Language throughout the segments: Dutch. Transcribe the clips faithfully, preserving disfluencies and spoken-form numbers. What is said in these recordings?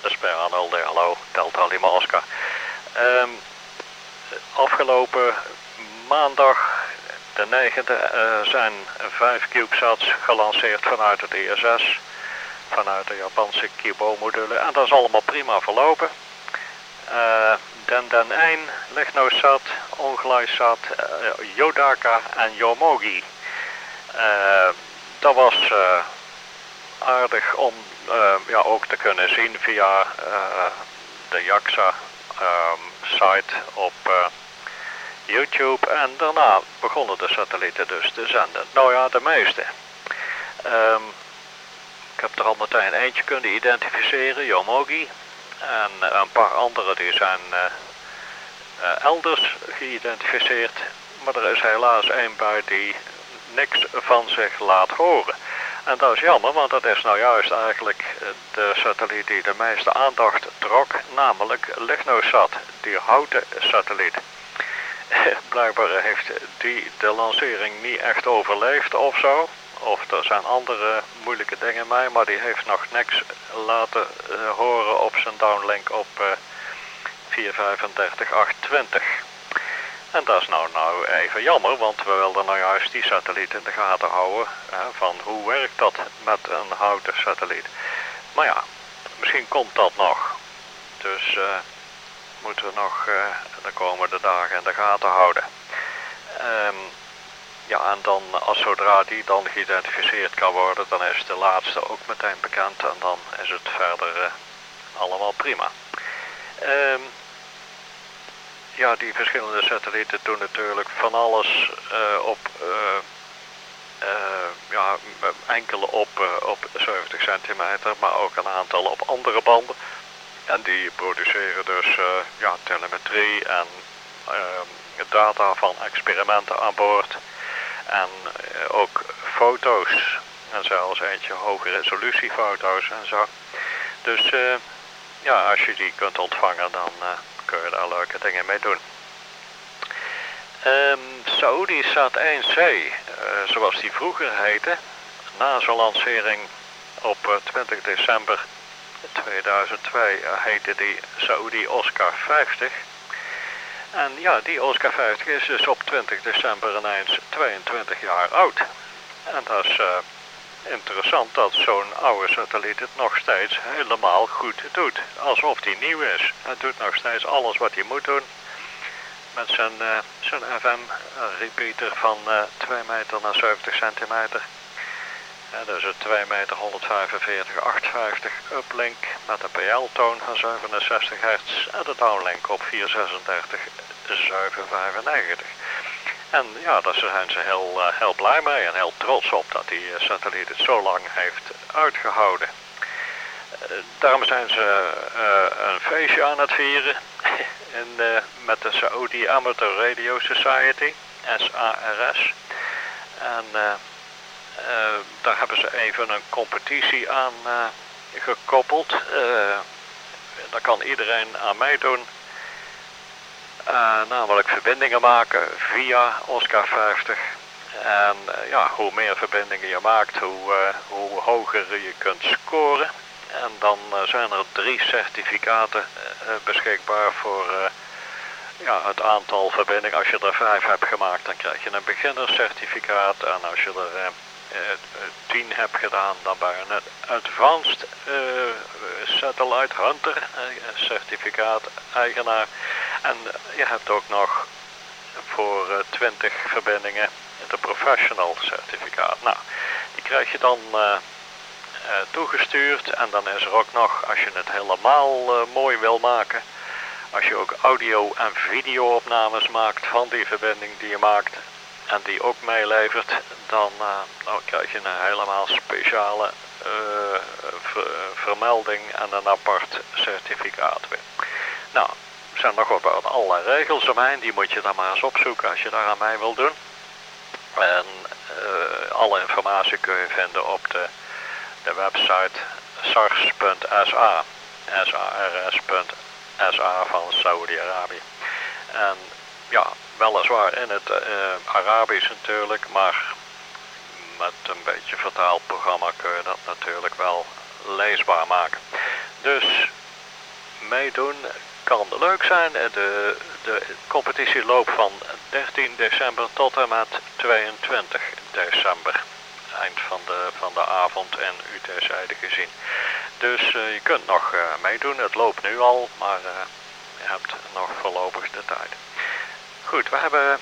Speranolde, hallo, Delta Lima Oscar. Um, afgelopen maandag, de negende, uh, zijn vijf CubeSats gelanceerd vanuit het I S S, vanuit de Japanse Kibo-module. En dat is allemaal prima verlopen. Uh, Den Den één, LichtNoSat, OnGlySat, uh, Yodaka en Yomogi. Uh, dat was uh, aardig om uh, ja, ook te kunnen zien via uh, de JAXA um, site op uh, YouTube. En daarna begonnen de satellieten dus te zenden. Nou ja, de meeste. Um, ik heb er al meteen eentje kunnen identificeren, Yomogi. En uh, een paar andere die zijn uh, uh, elders geïdentificeerd. Maar er is helaas één bij die niks van zich laat horen. En dat is jammer, want dat is nou juist eigenlijk de satelliet die de meeste aandacht trok, namelijk LichtNoSat, die houten satelliet. Blijkbaar heeft die de lancering niet echt overleefd of zo. Of er zijn andere moeilijke dingen mee, maar die heeft nog niks laten uh, horen op zijn downlink op uh, vier vijfendertig achthonderdtwintig. En dat is nou, nou even jammer, want we wilden nou juist die satelliet in de gaten houden. Hè, van hoe werkt dat met een houten satelliet. Maar ja, misschien komt dat nog. Dus uh, moeten we nog uh, de komende dagen in de gaten houden. Um, ja, en dan als zodra die dan geïdentificeerd kan worden, dan is de laatste ook meteen bekend. En dan is het verder uh, allemaal prima. Um, Ja, die verschillende satellieten doen natuurlijk van alles uh, op, uh, uh, ja, enkele op, uh, op zeventig centimeter, maar ook een aantal op andere banden. En die produceren dus uh, ja, telemetrie en uh, data van experimenten aan boord. En uh, ook foto's, en zelfs eentje hoge resolutiefoto's en zo. Dus uh, ja, als je die kunt ontvangen, dan Uh, kun je daar leuke dingen mee doen. Um, Saudi-Sat één C, uh, zoals die vroeger heette, na zijn lancering op uh, twintig december tweeduizend twee uh, heette die Saudi Oscar vijftig. En ja, die Oscar vijftig is dus op twintig december ineens tweeëntwintig jaar oud. En dat is uh, interessant dat zo'n oude satelliet het nog steeds helemaal goed doet. Alsof die nieuw is. Hij doet nog steeds alles wat hij moet doen. Met zijn, uh, zijn F M repeater van uh, twee meter naar zeventig centimeter. Ja, dus een twee meter honderdvijfenveertig achthonderdvijftig uplink met een P L-toon van zevenenzestig hertz en de downlink op vierhonderdzesendertig zevenhonderdvijfennegentig. En ja, daar zijn ze heel, uh, heel blij mee en heel trots op dat die uh, satelliet het zo lang heeft uitgehouden. Uh, daarom zijn ze uh, een feestje aan het vieren in, uh, met de Saudi Amateur Radio Society, S A R S. En uh, uh, daar hebben ze even een competitie aan uh, gekoppeld. Uh, daar kan iedereen aan meedoen. Uh, namelijk verbindingen maken via Oscar vijftig. En uh, ja, hoe meer verbindingen je maakt, hoe, uh, hoe hoger je kunt scoren. En dan uh, zijn er drie certificaten uh, beschikbaar voor uh, ja, het aantal verbindingen. Als je er vijf hebt gemaakt, dan krijg je een beginnerscertificaat. En als je er uh, uh, tien hebt gedaan, dan ben je een Advanced uh, Satellite Hunter uh, certificaat eigenaar. En je hebt ook nog voor uh, twintig verbindingen de Professional certificaat. Nou, die krijg je dan uh, uh, toegestuurd. En dan is er ook nog, als je het helemaal uh, mooi wil maken, als je ook audio- en video-opnames maakt van die verbinding die je maakt en die ook meelevert, dan, uh, dan krijg je een helemaal speciale uh, ver vermelding en een apart certificaat weer. Nou, er zijn nog wat allerlei regels omheen, die moet je dan maar eens opzoeken als je daar aan mee wil doen. En uh, alle informatie kun je vinden op de, de website sars punt s a, S A R S punt S A van Saudi-Arabië. En ja, weliswaar in het uh, Arabisch natuurlijk, maar met een beetje vertaalprogramma kun je dat natuurlijk wel leesbaar maken. Dus meedoen, kan leuk zijn. De, de competitie loopt van dertien december tot en met tweeëntwintig december. Eind van de, van de avond en u terzijde gezien. Dus uh, je kunt nog uh, meedoen. Het loopt nu al, maar uh, je hebt nog voorlopig de tijd. Goed, we hebben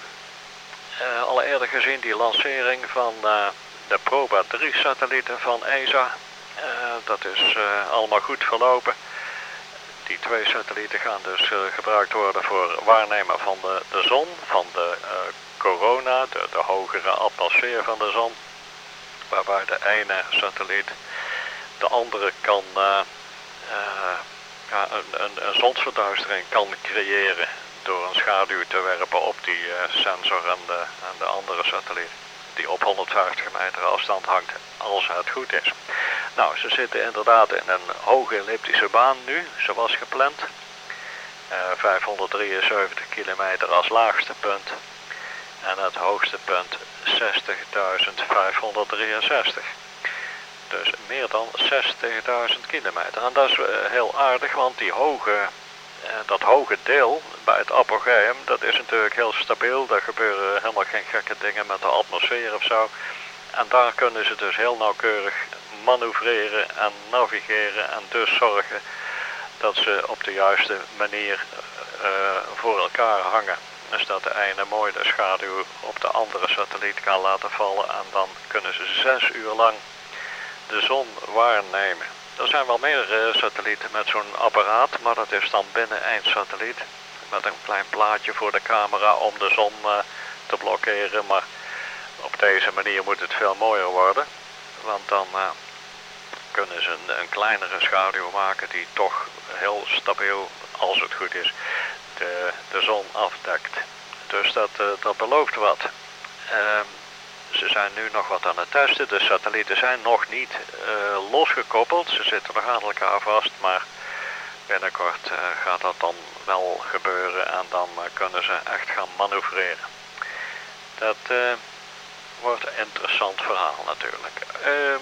uh, al eerder gezien die lancering van uh, de Proba drie satellieten van E S A. Uh, dat is uh, allemaal goed verlopen. Die twee satellieten gaan dus uh, gebruikt worden voor waarnemen van de, de zon, van de uh, corona, de, de hogere atmosfeer van de zon. Waarbij de ene satelliet de andere kan uh, uh, ja, een, een, een zonsverduistering kan creëren door een schaduw te werpen op die uh, sensor en de, en de andere satelliet. Die op honderdvijftig meter afstand hangt, als het goed is. Nou, ze zitten inderdaad in een hoge elliptische baan nu, zoals gepland. Uh, vijfhonderddrieënzeventig kilometer als laagste punt. En het hoogste punt zestigduizend vijfhonderddrieënzestig. Dus meer dan zestigduizend kilometer. En dat is uh, heel aardig, want die hoge, uh, dat hoge deel bij het apogeum, dat is natuurlijk heel stabiel. Daar gebeuren helemaal geen gekke dingen met de atmosfeer of zo. En daar kunnen ze dus heel nauwkeurig manoeuvreren en navigeren en dus zorgen dat ze op de juiste manier uh, voor elkaar hangen. Dus dat de ene mooi de schaduw op de andere satelliet kan laten vallen en dan kunnen ze zes uur lang de zon waarnemen. Er zijn wel meer uh, satellieten met zo'n apparaat, maar dat is dan binnen één satelliet. Met een klein plaatje voor de camera om de zon uh, te blokkeren, maar op deze manier moet het veel mooier worden. Want dan uh, kunnen ze een, een kleinere schaduw maken die toch heel stabiel, als het goed is, de, de zon afdekt. Dus dat, uh, dat belooft wat. Uh, ze zijn nu nog wat aan het testen. De satellieten zijn nog niet uh, losgekoppeld. Ze zitten nog aan elkaar vast, maar binnenkort uh, gaat dat dan wel gebeuren en dan uh, kunnen ze echt gaan manoeuvreren. Dat uh, wordt een interessant verhaal natuurlijk. Uh,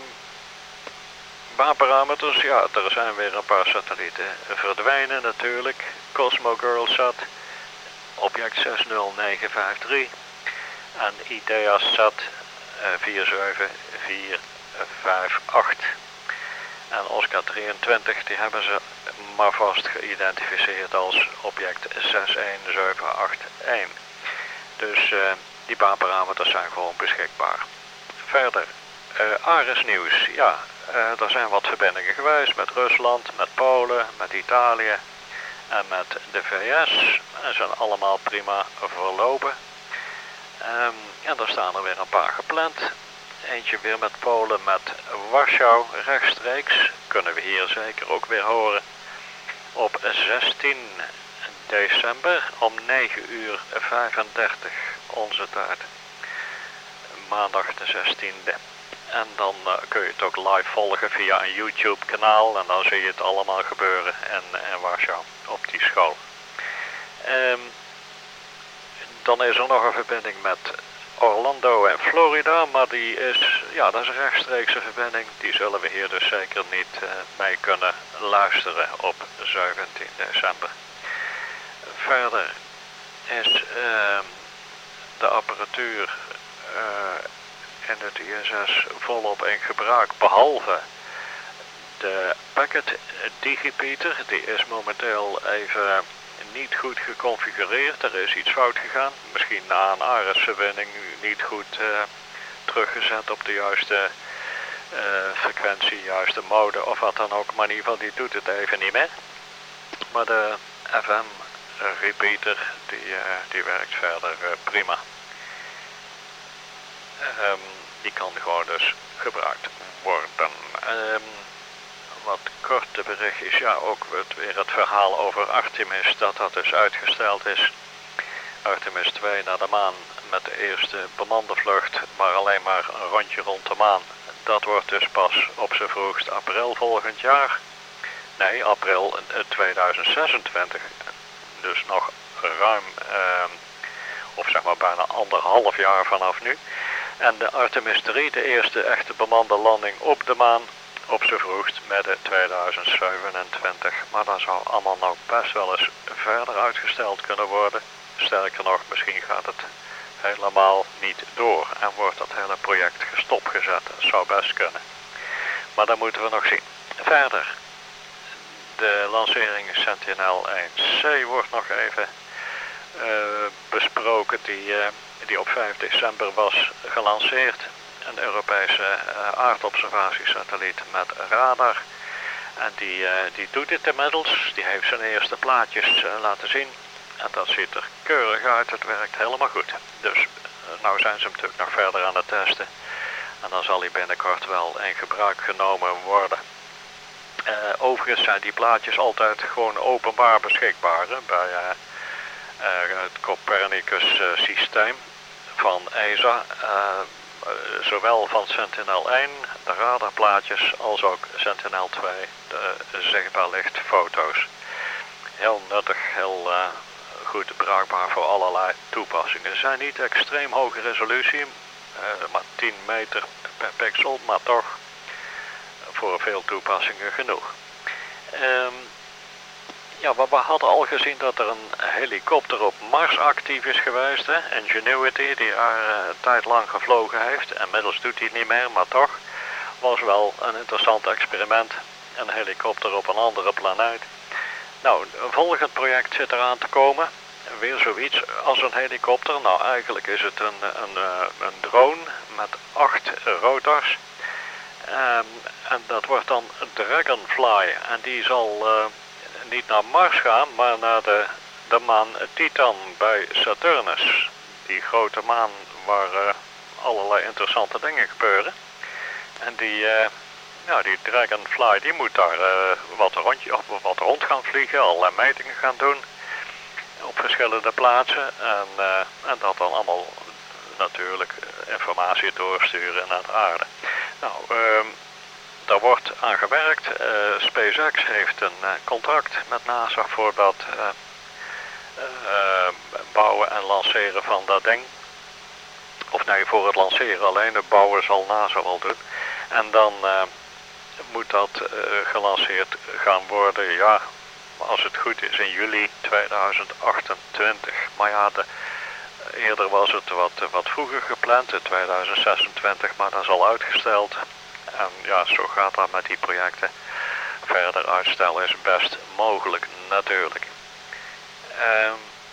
Baanparameters, ja, er zijn weer een paar satellieten verdwijnen natuurlijk. Cosmogirlsat, object zes nul negen vijf drie en Ideasat uh, vier zeven vier vijf acht. En Oscar drieëntwintig, die hebben ze maar vast geïdentificeerd als object zes een zeven acht een. Dus uh, die baanparameters zijn gewoon beschikbaar. Verder, uh, Ares nieuws, ja. Uh, er zijn wat verbindingen geweest met Rusland, met Polen, met Italië en met de V S. En zijn allemaal prima verlopen. Um, en er staan er weer een paar gepland. Eentje weer met Polen, met Warschau rechtstreeks. Kunnen we hier zeker ook weer horen. Op zestien december om negen uur vijfendertig onze tijd. Maandag de zestiende. En dan uh, kun je het ook live volgen via een YouTube kanaal. En dan zie je het allemaal gebeuren in, in Warschau op die school. Um, dan is er nog een verbinding met Orlando en Florida. Maar die is, ja, dat is een rechtstreekse verbinding. Die zullen we hier dus zeker niet uh, mee kunnen luisteren op zeventien december. Verder is uh, de apparatuur uh, in het I S S volop in gebruik, behalve de packet digipeater. Die is momenteel even niet goed geconfigureerd. Er is iets fout gegaan. Misschien na een Ares-verbinding niet goed uh, teruggezet op de juiste uh, frequentie, juiste mode of wat dan ook. Maar in ieder geval, die doet het even niet meer. Maar de F M repeater, die, uh, die werkt verder uh, prima. Um, die kan gewoon dus gebruikt worden. Um, wat korte bericht is, ja, ook het, weer het verhaal over Artemis, dat dat dus uitgesteld is. Artemis twee naar de maan met de eerste bemande vlucht, maar alleen maar een rondje rond de maan. Dat wordt dus pas op z'n vroegst april volgend jaar. Nee, april tweeduizend zesentwintig. Dus nog ruim, um, of zeg maar bijna anderhalf jaar vanaf nu. En de Artemis drie, de eerste echte bemande landing op de maan, op z'n vroegst midden tweeduizend zevenentwintig. Maar dat zou allemaal nog best wel eens verder uitgesteld kunnen worden. Sterker nog, misschien gaat het helemaal niet door en wordt dat hele project gestopgezet. Dat zou best kunnen. Maar dat moeten we nog zien. Verder, de lancering Sentinel één C wordt nog even uh, besproken, die, uh, die op vijf december was gelanceerd. Een Europese uh, aardobservatiesatelliet met radar. En die, uh, die doet dit inmiddels. Die heeft zijn eerste plaatjes uh, laten zien. En dat ziet er keurig uit. Het werkt helemaal goed. Dus uh, nou zijn ze hem natuurlijk nog verder aan het testen. En dan zal hij binnenkort wel in gebruik genomen worden. Uh, overigens zijn die plaatjes altijd gewoon openbaar beschikbaar hè, bij uh, uh, het Copernicus uh, systeem van E S A. Uh, uh, zowel van Sentinel één, de radarplaatjes, als ook Sentinel twee, de zichtbaar lichtfoto's. Heel nuttig, heel uh, goed bruikbaar voor allerlei toepassingen. Ze zijn niet extreem hoge resolutie, uh, maar tien meter per pixel, maar toch voor veel toepassingen genoeg. Um, ja, we hadden al gezien dat er een helikopter op Mars actief is geweest. Hè? Ingenuity, die daar uh, een tijd lang gevlogen heeft. Inmiddels doet hij het niet meer, maar toch was wel een interessant experiment. Een helikopter op een andere planeet. Nou, een volgend project zit eraan te komen. Weer zoiets als een helikopter. Nou, eigenlijk is het een, een, een drone met acht rotors. Um, en dat wordt dan Dragonfly. En die zal uh, niet naar Mars gaan, maar naar de, de maan Titan bij Saturnus. Die grote maan waar uh, allerlei interessante dingen gebeuren. En die, uh, ja, die Dragonfly die moet daar uh, wat, rondje, of wat rond gaan vliegen, allerlei metingen gaan doen. Op verschillende plaatsen. En, uh, en dat dan allemaal natuurlijk informatie doorsturen naar de aarde. Nou, uh, daar wordt aan gewerkt. Uh, SpaceX heeft een uh, contract met NASA voor dat uh, uh, bouwen en lanceren van dat ding. Of nee, voor het lanceren alleen. Het bouwen zal NASA wel doen. En dan uh, moet dat uh, gelanceerd gaan worden, ja, als het goed is, in juli tweeduizend achtentwintig. Maar ja, de, eerder was het wat, wat vroeger gepland, in tweeduizend zesentwintig, maar dat is al uitgesteld. En ja, zo gaat dat met die projecten. Verder uitstel is best mogelijk, natuurlijk. Um,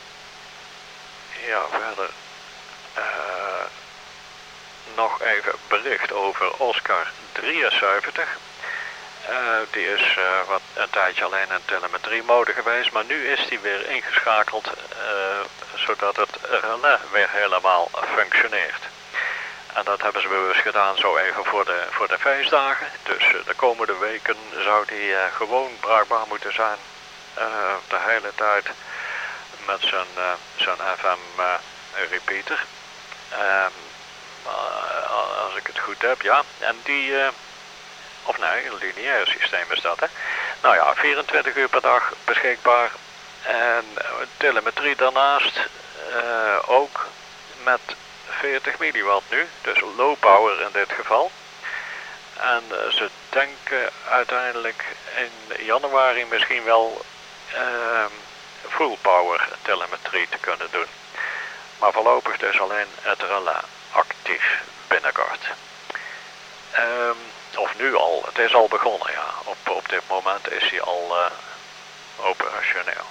ja, verder uh, nog even bericht over Oscar drieënzeventig. Uh, die is uh, wat een tijdje alleen in telemetriemode geweest, maar nu is die weer ingeschakeld, uh, zodat het relais weer helemaal functioneert. En dat hebben ze bewust gedaan zo even voor de, voor de feestdagen. Dus uh, de komende weken zou die uh, gewoon bruikbaar moeten zijn. Uh, de hele tijd met zijn, uh, zijn F M uh, repeater. Um, uh, als ik het goed heb, ja. En die... Uh, Of nee, een lineair systeem is dat, hè. Nou ja, vierentwintig uur per dag beschikbaar. En telemetrie daarnaast uh, ook met veertig milliwatt nu. Dus low power in dit geval. En uh, ze denken uiteindelijk in januari misschien wel uh, full power telemetrie te kunnen doen. Maar voorlopig dus alleen het relais actief binnenkort. Um, Of nu al, het is al begonnen, ja. Op, op dit moment is hij al uh, operationeel.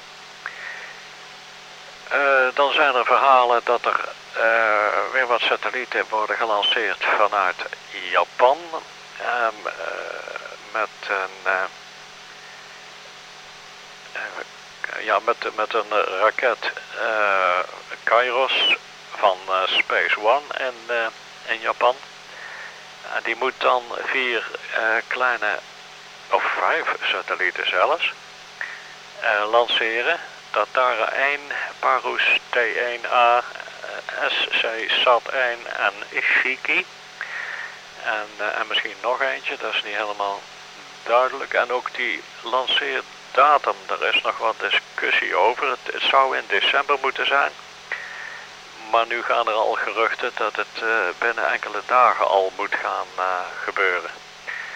Uh, dan zijn er verhalen dat er uh, weer wat satellieten worden gelanceerd vanuit Japan. Um, uh, met een, uh, uh, ja, met, met een raket uh, Kairos van uh, Space One in, uh, in Japan. En die moet dan vier uh, kleine, of vijf satellieten zelfs, uh, lanceren. Tatara één, Parus T één A, S C Sat één en Ishiki. En, uh, en misschien nog eentje, dat is niet helemaal duidelijk. En ook die lanceerdatum, daar is nog wat discussie over. Het, het zou in december moeten zijn. Maar nu gaan er al geruchten dat het uh, binnen enkele dagen al moet gaan uh, gebeuren.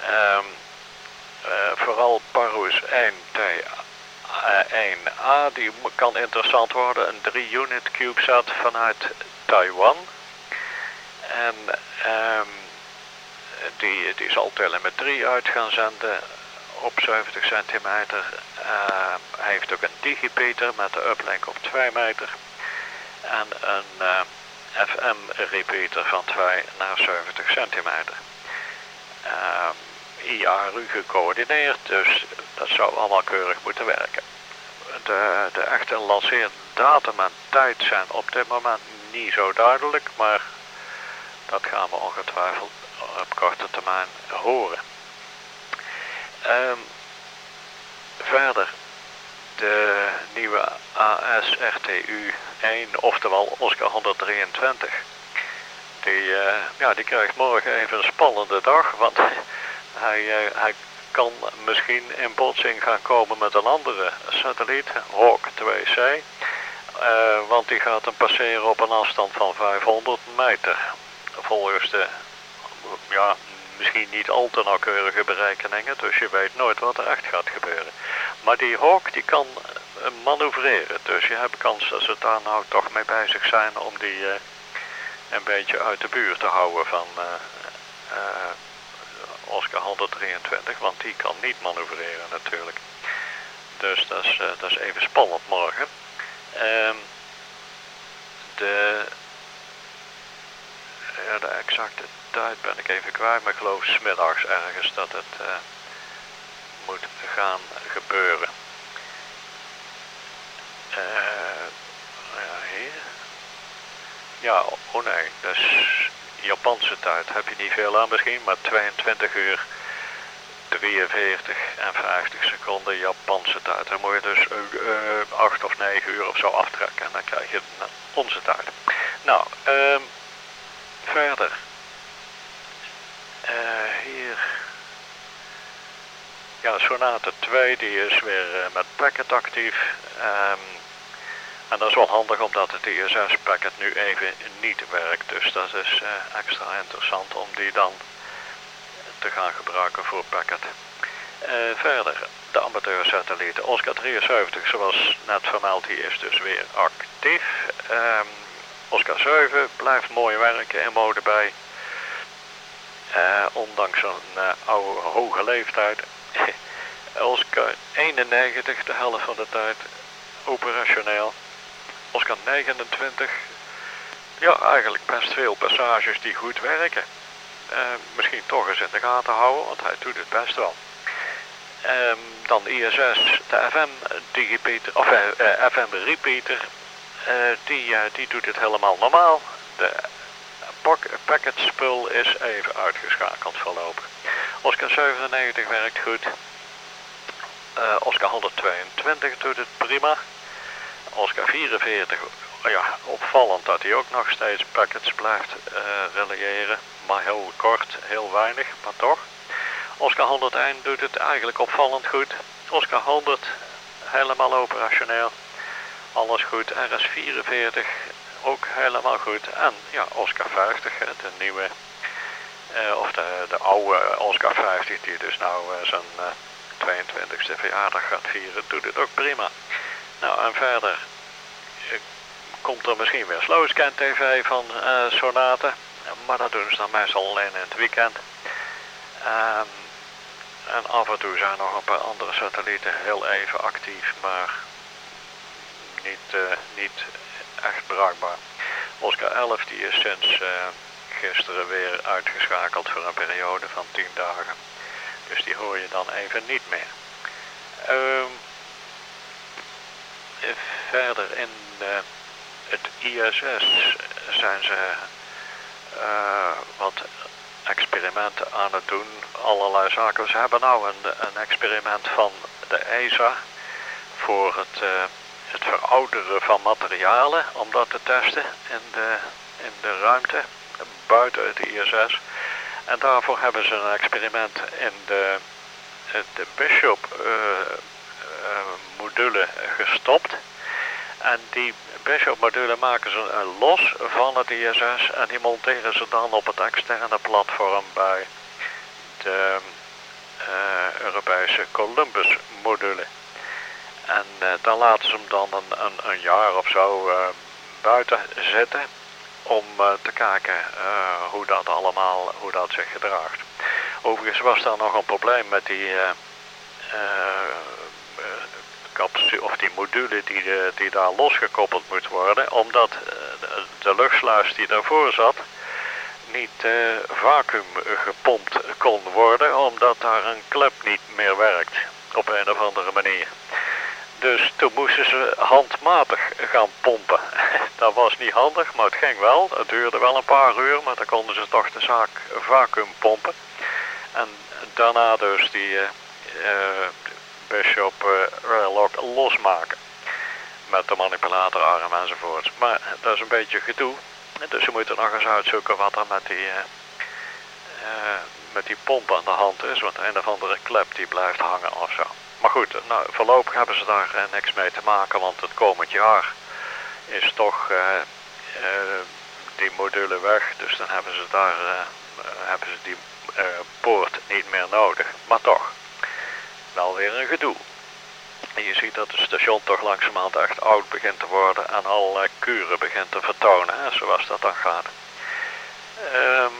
Um, uh, vooral Parus één T één A, die kan interessant worden. Een drie unit CubeSat vanuit Taiwan. En um, die, die zal telemetrie uit gaan zenden op zeventig centimeter. Uh, hij heeft ook een digipeater met de uplink op twee meter. En een uh, F M repeater van twee naar zeventig centimeter. Uh, I A R U gecoördineerd, dus dat zou allemaal keurig moeten werken. De, de echte lanceerdatum en tijd zijn op dit moment niet zo duidelijk, maar dat gaan we ongetwijfeld op korte termijn horen. Um, verder, de nieuwe A S R T U één, oftewel Oscar honderddrieëntwintig. Die, uh, ja, die krijgt morgen even een spannende dag, want hij, uh, hij kan misschien in botsing gaan komen met een andere satelliet, Hawk twee C. Uh, want die gaat hem passeren op een afstand van vijfhonderd meter. Volgens de, ja, misschien niet al te nauwkeurige berekeningen, dus je weet nooit wat er echt gaat gebeuren. Maar die Hawk die kan uh, manoeuvreren, dus je hebt kans dat ze daar nou toch mee bezig zijn om die uh, een beetje uit de buurt te houden van uh, uh, Oscar honderddrieëntwintig, want die kan niet manoeuvreren natuurlijk. Dus dat is, uh, dat is even spannend morgen. Um, de, ja, de exacte tijd ben ik even kwijt, maar ik geloof 's middags ergens dat het uh, moet gaan gebeuren. Uh, ja, hier. Ja, oh nee, dat is Japanse tijd. Heb je niet veel aan misschien, maar tweeëntwintig uur drieënveertig en vijftig seconden Japanse tijd. Dan moet je dus uh, acht of negen uur of zo aftrekken en dan krijg je onze tijd. Nou, uh, verder. Uh, hier. Ja, Sonata twee, die is weer uh, met packet actief. Um, En dat is wel handig omdat het I S S-packet nu even niet werkt. Dus dat is uh, extra interessant om die dan te gaan gebruiken voor packet. Uh, verder, de amateursatellieten Oscar drieënzeventig, zoals net vermeld, die is dus weer actief. Um, Oscar zeven blijft mooi werken in mode bij. Uh, ondanks een uh, oude, hoge leeftijd. Oscar eenennegentig, de helft van de tijd, operationeel. Oscar negenentwintig, ja, eigenlijk best veel passages die goed werken. Uh, misschien toch eens in de gaten houden, want hij doet het best wel. Um, dan I S S, de F M digipeater, of uh, uh, F M repeater, uh, die, uh, die doet het helemaal normaal. De packet spul is even uitgeschakeld voorlopig. Oscar zevenennegentig werkt goed. Uh, Oscar honderdtweeëntwintig doet het prima. Oscar vierenveertig, ja, opvallend dat hij ook nog steeds packets blijft uh, reliëren. Maar heel kort, heel weinig, maar toch. Oscar honderdéén doet het eigenlijk opvallend goed. Oscar honderd, helemaal operationeel. Alles goed. R S vierenveertig, ook helemaal goed. En ja, Oscar vijftig, de nieuwe, uh, of de, de oude Oscar vijftig, die dus nou uh, zijn uh, tweeëntwintigste verjaardag gaat vieren, doet het ook prima. Nou, en verder uh, komt er misschien weer Slowscan T V van uh, Sonata. Maar dat doen ze dan meestal alleen in het weekend. Um, en af en toe zijn nog een paar andere satellieten heel even actief, maar niet, uh, niet echt bruikbaar. Oscar elf die is sinds uh, gisteren weer uitgeschakeld voor een periode van tien dagen. Dus die hoor je dan even niet meer. Um, verder in uh, het I S S zijn ze uh, wat experimenten aan het doen, allerlei zaken. Ze hebben nou een, een experiment van de E S A voor het, uh, het verouderen van materialen, om dat te testen in de, in de ruimte, buiten het I S S. En daarvoor hebben ze een experiment in de, de Bishop uh, uh, module gestopt. En die Bishop module maken ze uh, los van het I S S en die monteren ze dan op het externe platform bij de uh, Europese Columbus module. En uh, dan laten ze hem dan een, een, een jaar of zo uh, buiten zitten om uh, te kijken uh, hoe dat allemaal, hoe dat zich gedraagt. Overigens was daar nog een probleem met die uh, uh, capsule, of die module die, de, die daar losgekoppeld moet worden, omdat uh, de, de luchtsluis die daarvoor zat niet uh, vacuüm gepompt kon worden, omdat daar een klep niet meer werkt op een of andere manier. Dus toen moesten ze handmatig gaan pompen. Dat was niet handig, maar het ging wel. Het duurde wel een paar uur, maar dan konden ze toch de zaak vacuüm pompen. En daarna dus die uh, uh, Bishop uh, Raillock losmaken. Met de manipulatorarm enzovoort. Maar dat is een beetje gedoe. Dus ze moeten nog eens uitzoeken wat er met die, uh, uh, met die pomp aan de hand is. Want een of andere klep die blijft hangen of zo. Maar goed, nou, voorlopig hebben ze daar uh, niks mee te maken. Want het komend jaar is toch uh, uh, die module weg. Dus dan hebben ze daar uh, uh, hebben ze die uh, poort niet meer nodig. Maar toch, wel weer een gedoe. En je ziet dat het station toch langzamerhand echt oud begint te worden en allerlei kuren begint te vertonen, hè, zoals dat dan gaat. Um,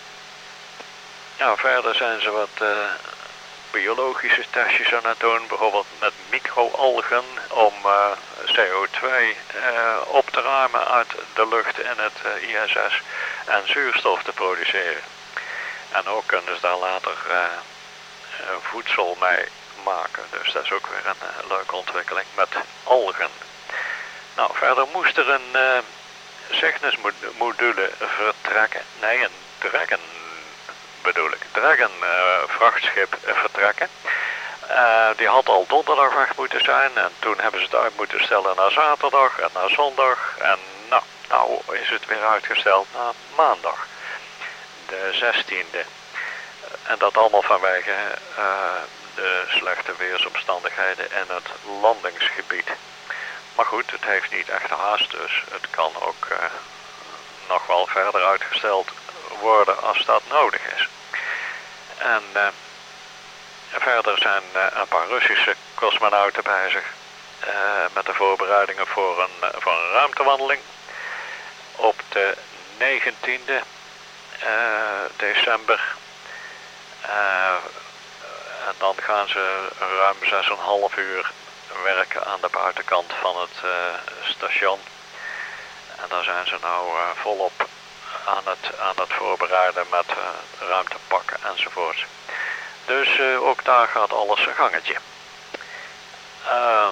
ja, verder zijn ze wat uh, biologische testjes aan het doen, bijvoorbeeld met microalgen om uh, C O twee uh, op te ruimen uit de lucht in het uh, I S S en zuurstof te produceren. En ook kunnen ze daar later uh, uh, voedsel mee maken. Dus dat is ook weer een uh, leuke ontwikkeling met algen. Nou, verder moest er een uh, Cygnus module vertrekken. Nee, een Dragon bedoel ik. Dragon uh, vrachtschip uh, vertrekken. Uh, die had al donderdag weg moeten zijn. En toen hebben ze het uit moeten stellen naar zaterdag en naar zondag. En nou, nou is het weer uitgesteld naar maandag. De zestiende. En dat allemaal vanwege uh, de slechte weersomstandigheden in het landingsgebied. Maar goed, het heeft niet echt haast, dus het kan ook uh, nog wel verder uitgesteld worden als dat nodig is. En uh, verder zijn uh, een paar Russische cosmonauten bezig uh, met de voorbereidingen voor een, uh, voor een ruimtewandeling. Op de negentiende uh, december. Uh, en dan gaan ze ruim zes komma vijf uur werken aan de buitenkant van het uh, station. En daar zijn ze nou uh, volop aan het, aan het voorbereiden met uh, ruimtepakken enzovoort. Dus uh, ook daar gaat alles zijn gangetje. Uh,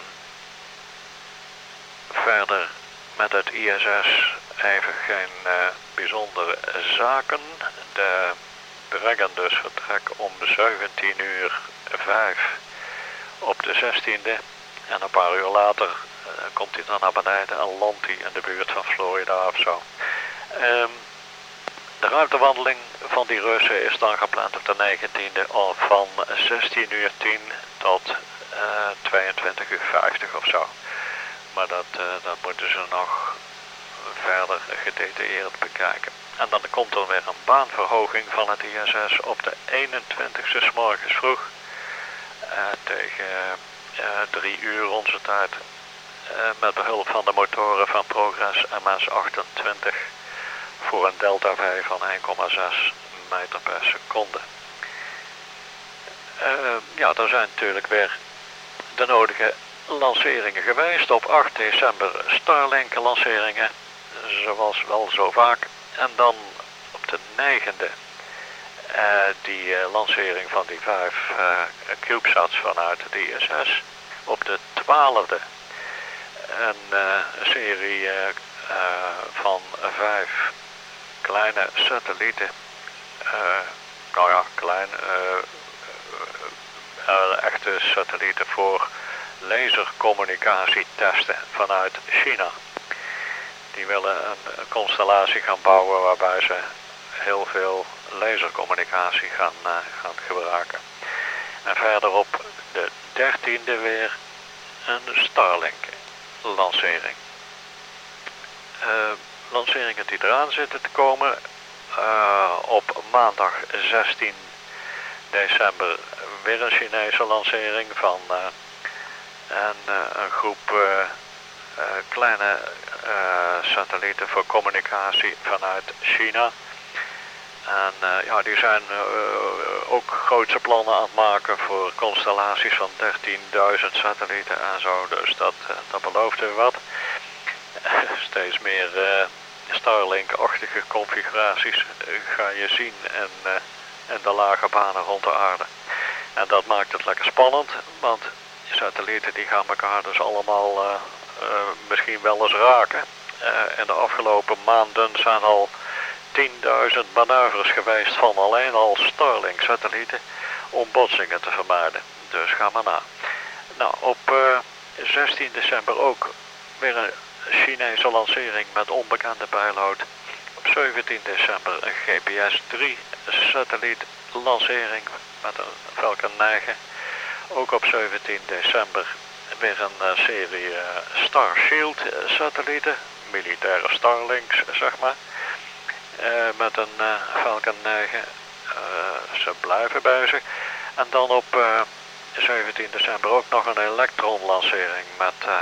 verder met het I S S even geen uh, bijzondere zaken. De Dragon dus vertrek om zeventien uur vijf op de zestiende. En een paar uur later uh, komt hij dan naar beneden en landt hij in de buurt van Florida of zo. Um, de ruimtewandeling van die Russen is dan gepland op de negentiende van zestien uur tien tot uh, tweeëntwintig uur vijftig of zo. Maar dat, uh, dat moeten ze nog verder gedetailleerd bekijken. En dan komt er weer een baanverhoging van het I S S op de eenentwintigste 's morgens vroeg. Uh, tegen uh, drie uur onze tijd. Uh, met behulp van de motoren van Progress M S achtentwintig. Voor een delta V van één komma zes meter per seconde. Uh, ja, er zijn natuurlijk weer de nodige lanceringen geweest. Op acht december Starlink lanceringen. Zoals wel zo vaak. En dan op de negende uh, die uh, lancering van die vijf uh, CubeSats vanuit de I S S. Op de twaalfde een uh, serie uh, uh, van vijf kleine satellieten. Uh, nou ja, klein. Uh, uh, uh, echte satellieten voor lasercommunicatie testen vanuit China. Die willen een, een constellatie gaan bouwen waarbij ze heel veel lasercommunicatie gaan, uh, gaan gebruiken. En verderop de dertiende weer een Starlink lancering. Uh, lanceringen die eraan zitten te komen. Uh, op maandag zestien december weer een Chinese lancering van uh, een, uh, een groep uh, uh, kleine uh, satellieten voor communicatie vanuit China. En uh, ja, die zijn uh, ook grootse plannen aan het maken voor constellaties van dertienduizend satellieten en zo. Dus dat, uh, dat belooft weer wat. Steeds meer uh, Starlink-achtige configuraties uh, ga je zien en, uh, en de lage banen rond de aarde. En dat maakt het lekker spannend, want satellieten die gaan elkaar dus allemaal uh, uh, misschien wel eens raken. Uh, in de afgelopen maanden zijn al tienduizend manoeuvres geweest van alleen al Starlink-satellieten om botsingen te vermijden. Dus ga maar na. Nou, op uh, zestien december ook weer een Chinese lancering met onbekende payload. Op zeventien december een G P S drie satelliet lancering met een Falcon negen. Ook op zeventien december weer een uh, serie uh, Starshield uh, satellieten, militaire Starlinks zeg maar. Uh, met een uh, Falcon negen. Uh, ze blijven bezig. En dan op uh, zeventien december ook nog een Electron lancering met uh,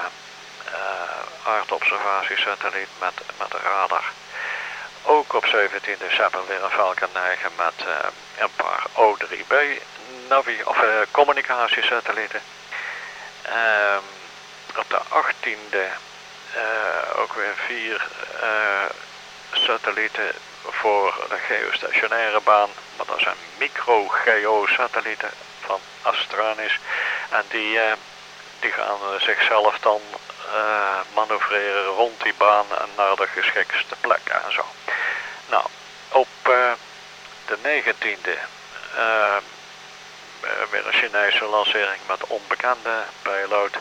uh, aardobservatiesatelliet met, met radar. Ook op zeventien december weer een Falcon negen met uh, een paar O drie B navi of uh, communicatiesatellieten. Uh, op de achttiende uh, ook weer vier uh, satellieten voor de geostationaire baan, maar dat zijn micro-geosatellieten van Astranis en die, uh, die gaan uh, zichzelf dan uh, manoeuvreren rond die baan en naar de geschiktste plek en zo. Nou, op uh, de negentiende uh, weer een Chinese lancering met onbekende payload.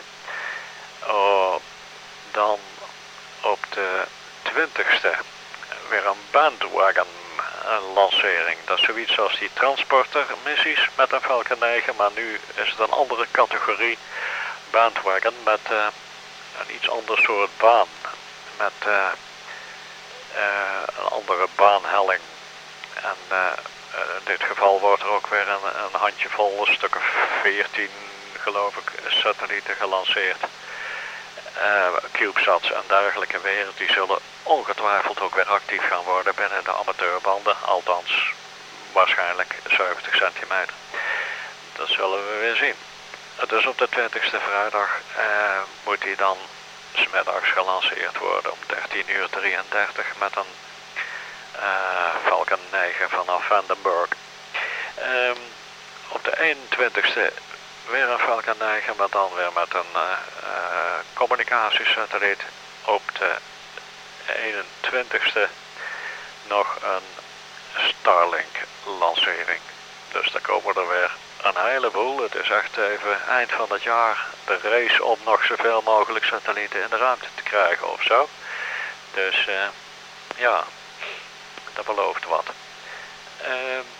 Uh, dan op de twintigste weer een bandwagon een lancering. Dat is zoiets als die transporter missies met een Falcon negen, maar nu is het een andere categorie bandwagon met uh, een iets ander soort baan. Met uh, uh, een andere baanhelling. En uh, uh, in dit geval wordt er ook weer een, een handjevol, een stuk of veertien geloof ik, satellieten gelanceerd. Uh, CubeSats en dergelijke weer, die zullen ongetwijfeld ook weer actief gaan worden binnen de amateurbanden, althans waarschijnlijk zeventig centimeter. Dat zullen we weer zien. Dus op de twintigste vrijdag uh, moet die dan 's middags gelanceerd worden om dertien uur drieëndertig met een uh, Falcon negen vanaf Vandenberg. Um, op de eenentwintigste weer een Falcon negen, maar dan weer met een uh, uh, communicatiesatelliet. Op de eenentwintigste nog een Starlink lancering. Dus daar komen er weer een heleboel. Het is echt even eind van het jaar de race om nog zoveel mogelijk satellieten in de ruimte te krijgen of zo. Dus uh, ja, dat belooft wat. Uh,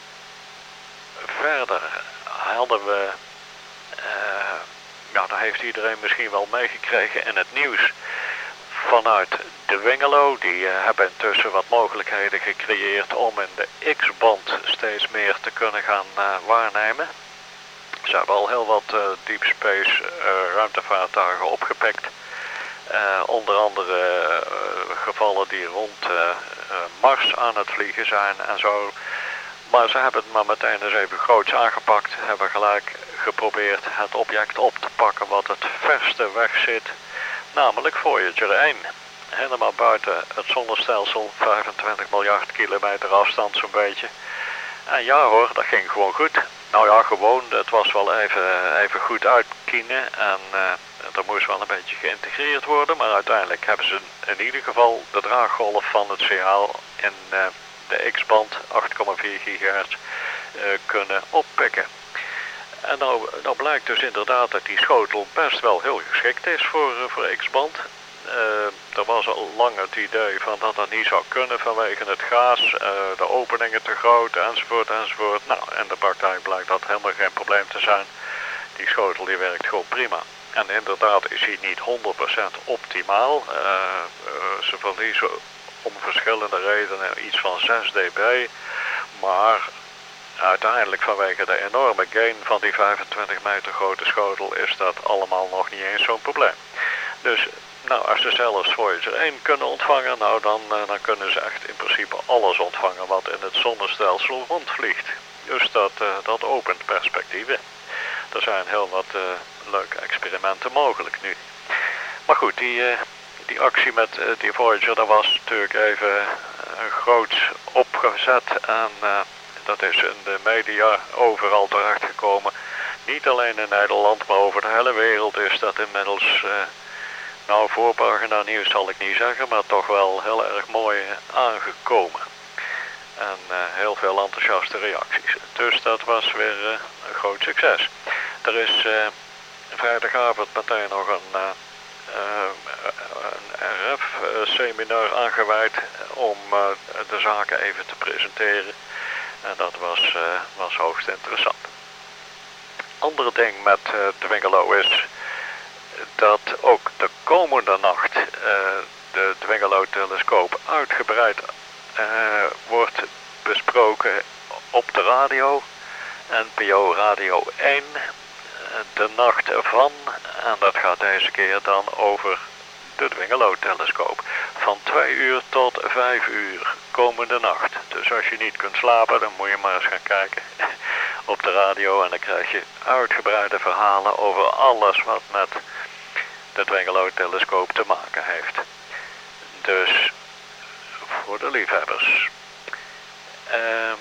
verder hadden we, uh, ja, dat heeft iedereen misschien wel meegekregen in het nieuws, vanuit de Wingelo. Die uh, hebben intussen wat mogelijkheden gecreëerd om in de X-band steeds meer te kunnen gaan uh, waarnemen. Ze hebben al heel wat uh, deep space uh, ruimtevaartuigen opgepikt. Uh, onder andere uh, gevallen die rond uh, uh, Mars aan het vliegen zijn en zo. Maar ze hebben het maar meteen eens even groots aangepakt. Hebben gelijk geprobeerd het object op te pakken wat het verste weg zit. Namelijk Voyager één. Helemaal buiten het zonnestelsel, vijfentwintig miljard kilometer afstand zo'n beetje. En ja hoor, dat ging gewoon goed. Nou ja, gewoon, het was wel even, even goed uitkienen en uh, er moest wel een beetje geïntegreerd worden. Maar uiteindelijk hebben ze in ieder geval de draaggolf van het signaal in uh, de X-band, acht komma vier gigahertz, uh, kunnen oppikken. En nou, nou blijkt dus inderdaad dat die schotel best wel heel geschikt is voor, uh, voor X-band. Uh, er was al lang het idee van dat dat niet zou kunnen vanwege het gaas, uh, de openingen te groot enzovoort enzovoort. Nou, in de praktijk blijkt dat helemaal geen probleem te zijn. Die schotel die werkt gewoon prima. En inderdaad is hij niet honderd procent optimaal. Uh, uh, ze verliezen om verschillende redenen iets van zes dB. Maar uiteindelijk vanwege de enorme gain van die vijfentwintig meter grote schotel is dat allemaal nog niet eens zo'n probleem. Dus nou, als ze zelfs Voyager één kunnen ontvangen, nou dan, uh, dan kunnen ze echt in principe alles ontvangen wat in het zonnestelsel rondvliegt. Dus dat, uh, dat opent perspectieven. Er zijn heel wat uh, leuke experimenten mogelijk nu. Maar goed, die, uh, die actie met uh, die Voyager, dat was natuurlijk even uh, groot opgezet en uh, dat is in de media overal terechtgekomen. Niet alleen in Nederland, maar over de hele wereld is dat inmiddels, uh, nou voorpagina nieuws zal ik niet zeggen, maar toch wel heel erg mooi aangekomen. En uh, heel veel enthousiaste reacties. Dus dat was weer uh, een groot succes. Er is uh, vrijdagavond meteen nog een, uh, uh, een R F-seminar aangeweid om uh, de zaken even te presenteren. En dat was, uh, was hoogst interessant. Andere ding met uh, Dwingelo is dat ook de komende nacht uh, de Dwingelo-telescoop uitgebreid uh, wordt besproken op de radio, N P O Radio één, de nacht ervan. En dat gaat deze keer dan over de Dwingelo-telescoop. Van twee uur tot vijf uur komende nacht. Dus als je niet kunt slapen, dan moet je maar eens gaan kijken op de radio. En dan krijg je uitgebreide verhalen over alles wat met de Dwingelo-telescoop te maken heeft. Dus voor de liefhebbers. Um,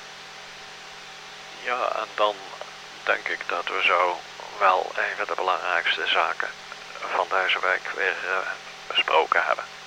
ja, en dan denk ik dat we zo wel even de belangrijkste zaken van deze week weer uh, besproken hebben.